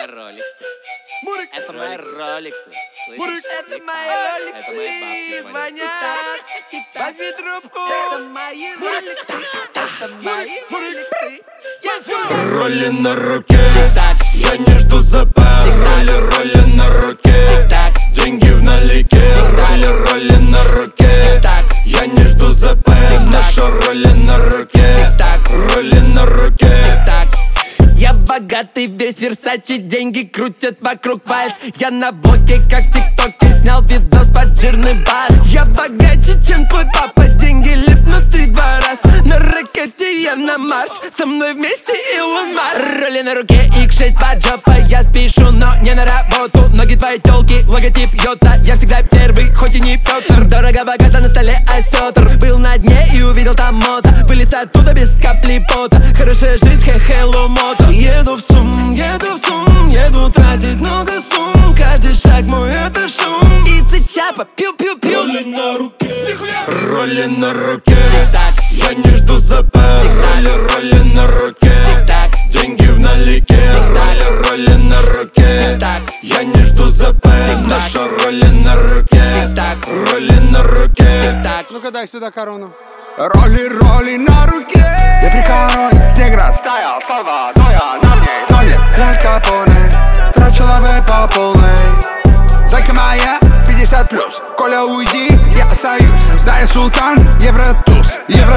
Это роликсы. Это мои роликсы. Это мои роликсы, звонят. Возьми трубку. Это мои роликсы. Это мои роликсы. Роли на руке, я не жду ЗП. Роли на руке, деньги в налике. Роли на руке, я не жду ЗП. Наши роли на руке, роли на руке. Я богатый, весь Версачи, деньги крутят вокруг пальц. Я на блоке, как в ТикТоке, снял видос под жирный бас. Я богаче, чем твой папа, деньги липнут 3-2 раз. На ракете я на Марс, со мной вместе Илон Маск. Роли на руке, X6 под жопой, я спешу, но не на работу. Ноги твоей тёлки, логотип Йота, я всегда первый, хоть и не Пётр. Дорого-богато на столе осётр, был на дне и увидел там мото. Вылез оттуда без капли пота, хорошая жизнь, хе-хелло мото. Еду в ЦУМ, еду тратить много сумм. Каждый шаг мой это шум. И цычапа, пью-пью-пью. Роли на руке, роли на руке. Я не жду ЗП. Роли на руке, деньги в налике. Роли на руке, я не жду ЗП. Наши роли на руке, роли на руке. Ну-ка дай сюда корону. Роли на руке. Я при короне, снег растаял, слова, но я на ней. Толик, Аль Капоне, трачу лавы по полной. Зайка моя, 50+, Коля, уйди, я остаюсь. Знаю, султан, Евротуз.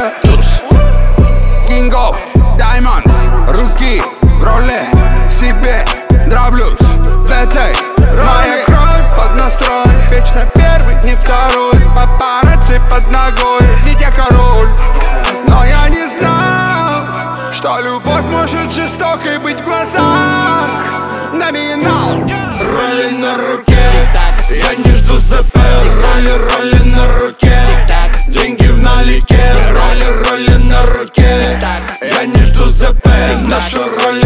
King of Diamonds, руки в роли, себе нравлюсь в этой. Моя кровь под настрой, вечно первый, не второй. Папарацци под ногой, ведь я король. Но я не знал, что любовь может жестокой быть в глазах. Номинал. Роли на руке, я не жду ЗП. Роли на руке, деньги в налике. Роли на руке, я не жду ЗП. Наши роли